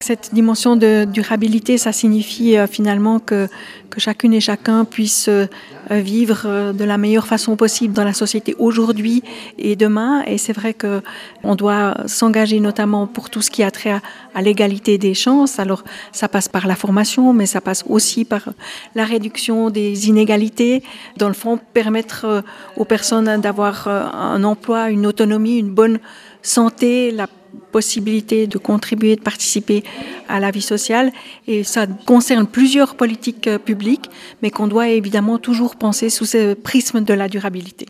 Cette dimension de durabilité, ça signifie finalement que chacune et chacun puisse vivre de la meilleure façon possible dans la société aujourd'hui et demain. Et c'est vrai qu'on doit s'engager notamment pour tout ce qui a trait à l'égalité des chances. Alors ça passe par la formation, mais ça passe aussi par la réduction des inégalités. Dans le fond, permettre aux personnes d'avoir un emploi, une autonomie, une bonne santé, la possibilité de contribuer, de participer à la vie sociale. Et ça concerne plusieurs politiques publiques, mais qu'on doit évidemment toujours penser sous ce prisme de la durabilité.